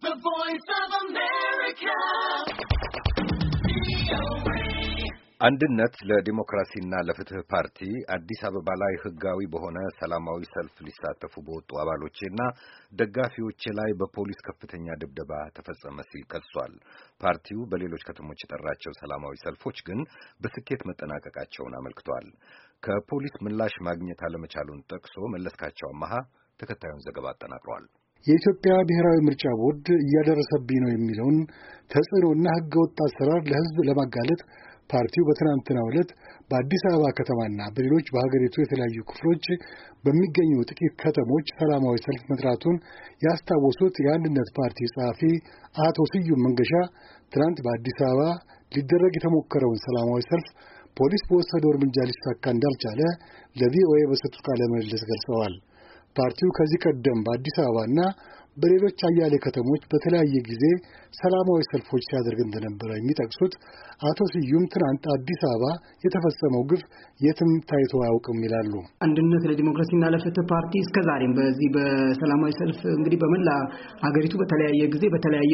The Voice of America. አንድነት ለዲሞክራሲና ለፍትህ ፓርቲ አዲስ አበባ ላይ ህጋዊ በሆነ ሰላማዊ ሰልፍ ሊሳተፉ በወጡ አባሎችና ደጋፊዎች ላይ በፖሊስ ከፍተኛ ድብደባ ተፈጸመ ሲል ከሷል። ፓርቲው በሌሎች ከተሞች የጠራቸው ሰላማዊ ሰልፎች ግን በስኬት መጠናቀቃቸውን አመልክቷል። ከፖሊስ ምላሽ ማግኘት አለመቻሉን ጠቅሶ መለስካቸው አማሃ ተከታዩን ዘገባ አጠናቅሯል። የኢትዮጵያ ብሔራዊ ምርጫ ቦርድ እያደረሰብኝ ነው የሚለውን ተጽዕኖና ህገወጥ አሰራር ለህዝብ ለማጋለጥ ፓርቲው በትናንትናው ዕለት በአዲስ አበባ ከተማና በሌሎች በሀገሪቱ የተለያዩ ክፍሎች በሚገኙ ጥቂት ከተሞች ሰላማዊ ሰልፍ መጥራቱን ያስታወሱት የአንድነት ፓርቲ ጸሐፊ አቶ ስዩም መንገሻ ትናንት በአዲስ አበባ ሊደረግ የተሞከረውን ሰላማዊ ሰልፍ ፖሊስ በወሰደው እርምጃ ሊሳካ እንዳልቻለ ለቪኦኤ በሰጡት ቃለ ምልልስ ገልጸዋል። ፓርቲው ከዚህ ቀደም በአዲስ አበባና በሌሎች አያሌ ከተሞች በተለያየ ጊዜ ሰላማዊ ሰልፎች ሲያደርግ እንደነበረ የሚጠቅሱት አቶ ስዩም ትናንት አዲስ አበባ የተፈጸመው ግፍ የትም ታይቶ አያውቅም ይላሉ። አንድነት ለዲሞክራሲና ለፍትህ ፓርቲ እስከዛሬም በዚህ በሰላማዊ ሰልፍ እንግዲህ በመላ ሀገሪቱ በተለያየ ጊዜ በተለያየ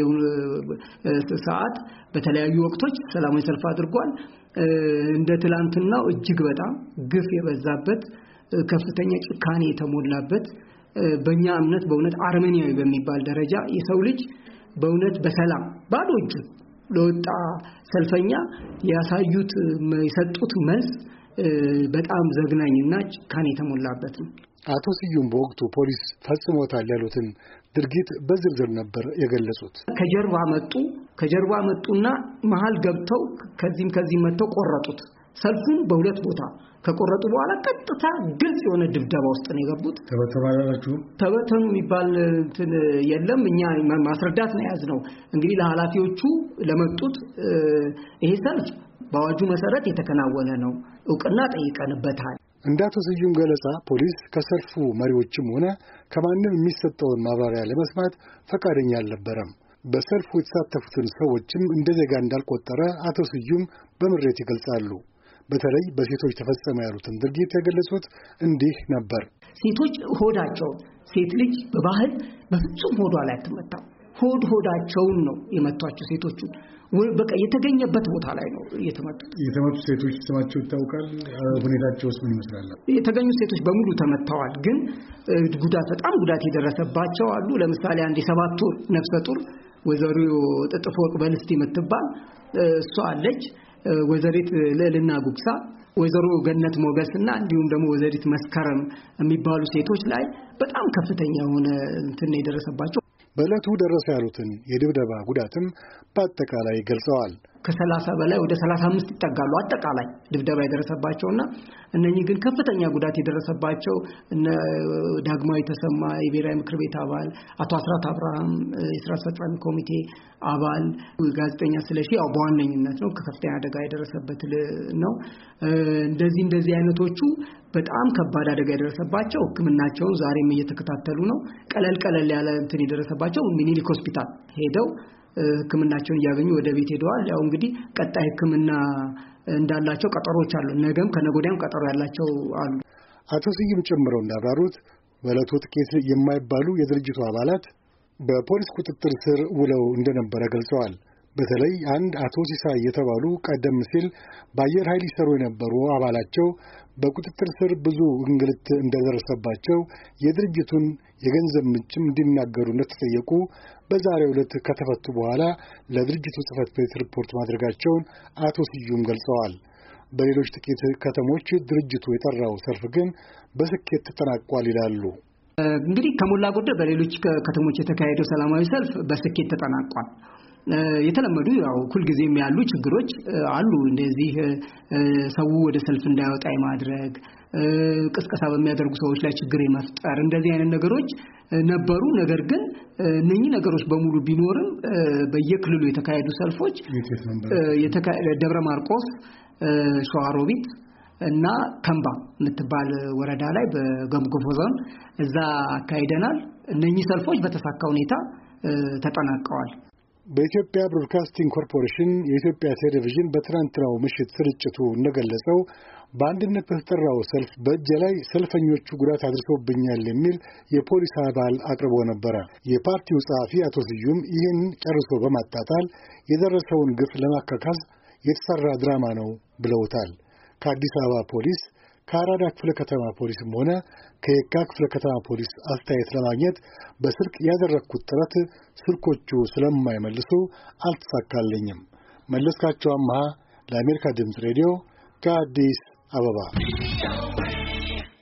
ሰዓት በተለያዩ ወቅቶች ሰላማዊ ሰልፍ አድርጓል። እንደ ትላንትናው እጅግ በጣም ግፍ የበዛበት ከፍተኛ ጭካኔ የተሞላበት በእኛ እምነት በእውነት አርመኒያዊ በሚባል ደረጃ የሰው ልጅ በእውነት በሰላም ባዶ እጁ ለወጣ ሰልፈኛ ያሳዩት የሰጡት መልስ በጣም ዘግናኝና ጭካኔ የተሞላበት ነው። አቶ ስዩም በወቅቱ ፖሊስ ፈጽሞታል ያሉትን ድርጊት በዝርዝር ነበር የገለጹት። ከጀርባ መጡና መሃል ገብተው ከዚህም መጥተው ቆረጡት። ሰልፉን በሁለት ቦታ ከቆረጡ በኋላ ቀጥታ ግልጽ የሆነ ድብደባ ውስጥ ነው የገቡት። ተበተኑ የሚባል የለም። እኛ ማስረዳት ነው ያዝነው። እንግዲህ ለኃላፊዎቹ ለመጡት ይሄ ሰልፍ በአዋጁ መሰረት የተከናወነ ነው፣ እውቅና ጠይቀንበታል። እንደ አቶ ስዩም ገለጻ ፖሊስ ከሰልፉ መሪዎችም ሆነ ከማንም የሚሰጠውን ማብራሪያ ለመስማት ፈቃደኛ አልነበረም። በሰልፉ የተሳተፉትን ሰዎችም እንደ ዜጋ እንዳልቆጠረ አቶ ስዩም በምሬት ይገልጻሉ። በተለይ በሴቶች ተፈጸመ ያሉትን ድርጊት የገለጹት እንዲህ ነበር። ሴቶች ሴት ልጅ በባህል በፍጹም ሆዷ ላይ አትመታም። ሆዳቸውን ነው የመቷቸው ሴቶቹ። በቃ የተገኘበት ቦታ ላይ ነው የተመቱት። የተመቱ ሴቶች ስማቸው ይታወቃል? ሁኔታቸውስ ምን ይመስላል? የተገኙ ሴቶች በሙሉ ተመተዋል። ግን በጣም ጉዳት የደረሰባቸው አሉ። ለምሳሌ አንድ የ7 ወር ነፍሰ ጡር ወይዘሮ ጥጥፎ በልስቲ የምትባል እሷ አለች። ወይዘሪት ልዕልና ጉግሳ፣ ወይዘሮ ገነት ሞገስና እንዲሁም ደግሞ ወይዘሪት መስከረም የሚባሉ ሴቶች ላይ በጣም ከፍተኛ የሆነ እንትን የደረሰባቸው። በዕለቱ ደረሰ ያሉትን የድብደባ ጉዳትም በአጠቃላይ ገልጸዋል። ከ30 በላይ ወደ 35 ይጠጋሉ አጠቃላይ ድብደባ የደረሰባቸውና እነኚህ ግን ከፍተኛ ጉዳት የደረሰባቸው እነ ዳግማዊ ተሰማ የብሔራዊ ምክር ቤት አባል፣ አቶ አስራት አብርሃም የሥራ አስፈጻሚ ኮሚቴ አባል፣ ጋዜጠኛ ስለሺ ያው በዋነኝነት ነው ከፍተኛ አደጋ የደረሰበት ነው። እንደዚህ አይነቶቹ በጣም ከባድ አደጋ የደረሰባቸው ሕክምናቸውን ዛሬም እየተከታተሉ ነው። ቀለል ያለ እንትን የደረሰባቸው ሚኒሊክ ሆስፒታል ሄደው ሕክምናቸውን እያገኙ ወደ ቤት ሄደዋል። ያው እንግዲህ ቀጣይ ሕክምና እንዳላቸው ቀጠሮች አሉ። ነገም ከነገ ወዲያም ቀጠሮ ያላቸው አሉ። አቶ ስዩም ጨምረው እንዳብራሩት በዕለቱ ጥቂት የማይባሉ የድርጅቱ አባላት በፖሊስ ቁጥጥር ስር ውለው እንደነበረ ገልጸዋል። በተለይ አንድ አቶ ሲሳይ የተባሉ ቀደም ሲል በአየር ኃይል ይሰሩ የነበሩ አባላቸው በቁጥጥር ስር ብዙ እንግልት እንደደረሰባቸው የድርጅቱን የገንዘብ ምንጭም እንዲናገሩ እንደተጠየቁ በዛሬው ዕለት ከተፈቱ በኋላ ለድርጅቱ ጽሕፈት ቤት ሪፖርት ማድረጋቸውን አቶ ስዩም ገልጸዋል። በሌሎች ጥቂት ከተሞች ድርጅቱ የጠራው ሰልፍ ግን በስኬት ተጠናቋል ይላሉ። እንግዲህ ከሞላ ጎደል በሌሎች ከተሞች የተካሄደው ሰላማዊ ሰልፍ በስኬት ተጠናቋል። የተለመዱ ያው ሁልጊዜም ያሉ ችግሮች አሉ። እንደዚህ ሰው ወደ ሰልፍ እንዳይወጣ ማድረግ፣ ቅስቀሳ በሚያደርጉ ሰዎች ላይ ችግር የመፍጠር እንደዚህ አይነት ነገሮች ነበሩ። ነገር ግን እነኚህ ነገሮች በሙሉ ቢኖርም በየክልሉ የተካሄዱ ሰልፎች ደብረ ማርቆስ፣ ሸዋሮቢት እና ከምባ የምትባል ወረዳ ላይ በገምጎፎ ዞን እዛ አካሂደናል። እነኚህ ሰልፎች በተሳካ ሁኔታ ተጠናቀዋል። በኢትዮጵያ ብሮድካስቲንግ ኮርፖሬሽን የኢትዮጵያ ቴሌቪዥን በትናንትናው ምሽት ስርጭቱ እንደገለጸው በአንድነት በተጠራው ሰልፍ በእጄ ላይ ሰልፈኞቹ ጉዳት አድርሰውብኛል የሚል የፖሊስ አባል አቅርቦ ነበር። የፓርቲው ጸሐፊ አቶ ስዩም ይህን ጨርሶ በማጣጣል የደረሰውን ግፍ ለማካካስ የተሰራ ድራማ ነው ብለውታል። ከአዲስ አበባ ፖሊስ ከአራዳ ክፍለ ከተማ ፖሊስም ሆነ ከየካ ክፍለ ከተማ ፖሊስ አስተያየት ለማግኘት በስልክ ያደረኩት ጥረት ስልኮቹ ስለማይመልሱ አልተሳካልኝም። መለስካቸው አምሃ ለአሜሪካ ድምፅ ሬዲዮ ከአዲስ አበባ